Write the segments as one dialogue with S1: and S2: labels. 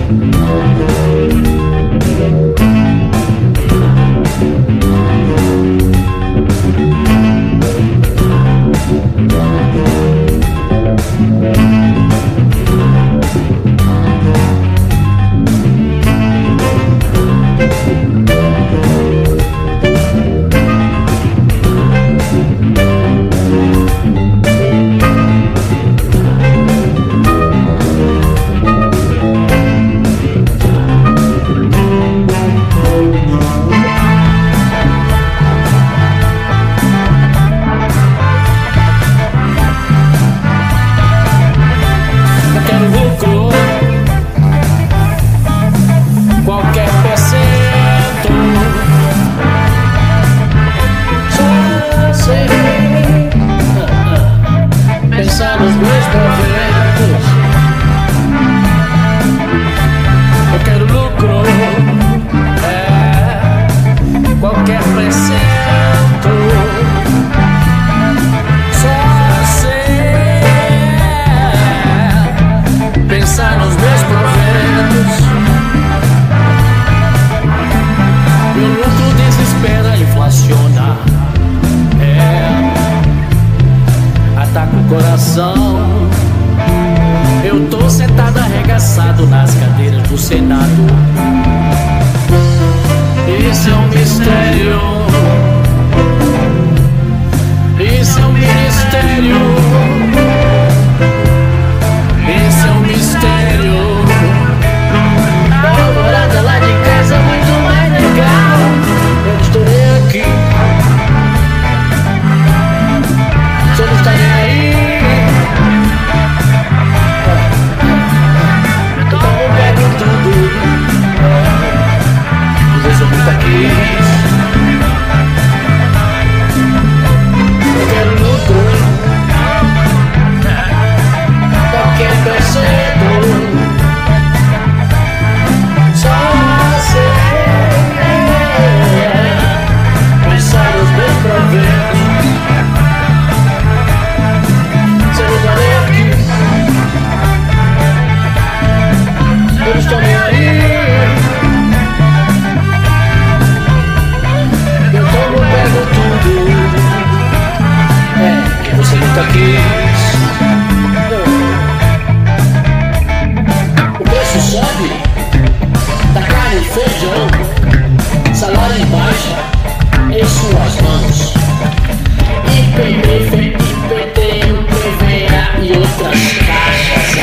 S1: Eu tô sentado arregaçado nas cadeiras do Senado. Isso é um mistério. Isso é um ministério. Isso é um mistério. A morada lá de casa é muito mais legal. Eu estourei aqui. Você não está nem aí. Então eu pego tudo. Mas eu nunca quis. Eu quero lucro. Qualquer torcedor. Só você pensar nos meus proventos. Você não tá nem aqui. Eu não estou nem aí. Eu tomo, pego tudo. É, que você nunca quis. O preço sobe da carne e feijão. Salário em baixa em suas mãos. IPTF, IPTU, PVA e outras taxas.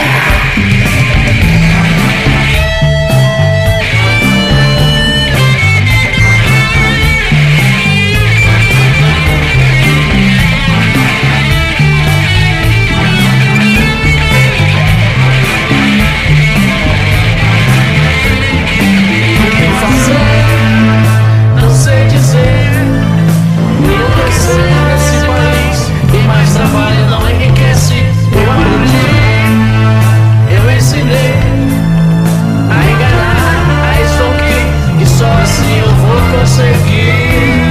S1: Não sei dizer, enlouquecer nesse país. Quem mais trabalha não enriquece. Eu aprendi, eu ensinei a enganar, a extorquir, e só assim eu vou conseguir.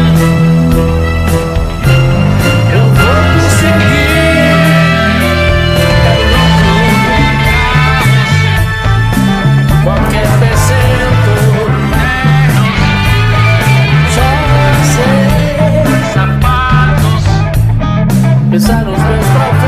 S1: Eu vou conseguir. Qualquer percento. Pensar nos meus próprios.